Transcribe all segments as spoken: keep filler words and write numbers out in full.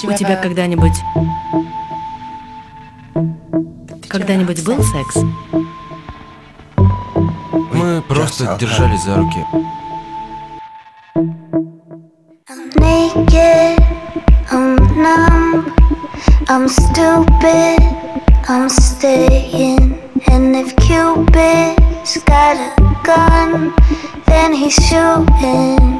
У тебя когда-нибудь... Когда-нибудь был секс? Мы просто держались за руки. I'm naked, I'm numb, I'm stupid, I'm staying. And if Cupid's got a gun, then he's shooting.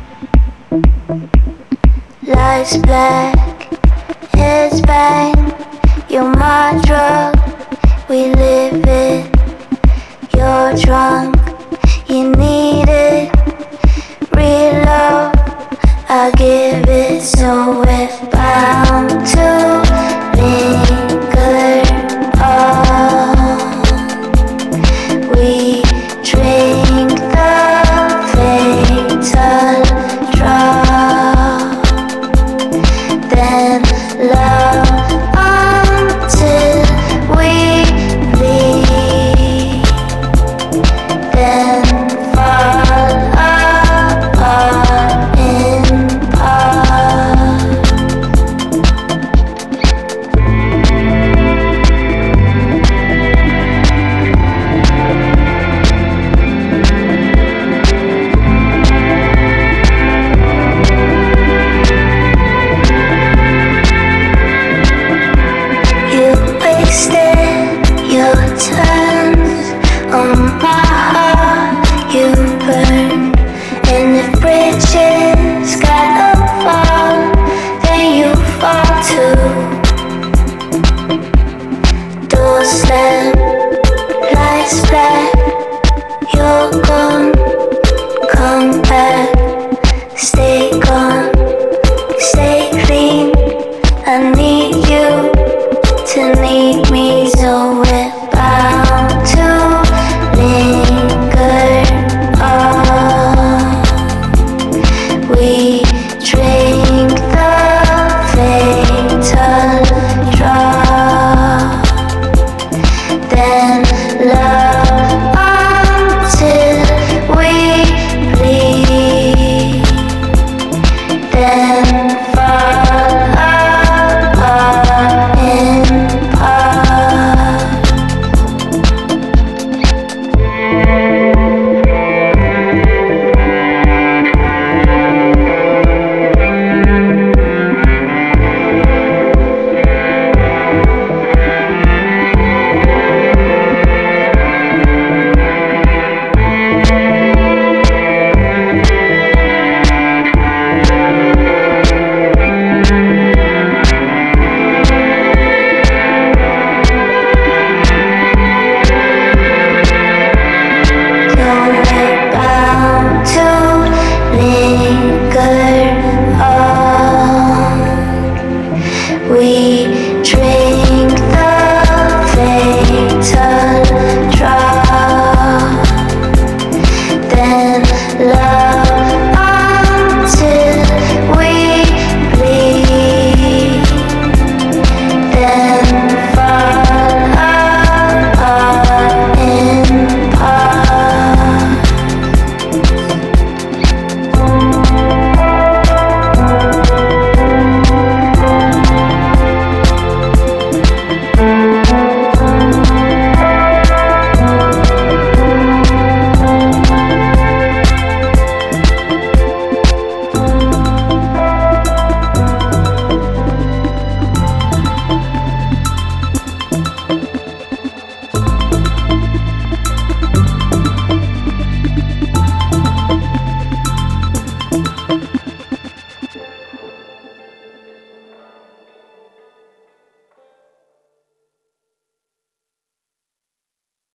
Lights black, heads bang, you're my drug, we live it. You're drunk, you need it. Real love, I give it. So we're bound to linger on. We drink the fatal drop, then love until we bleed, then fall apart in part. You wasted your turns on my heart, you burn. And if bridges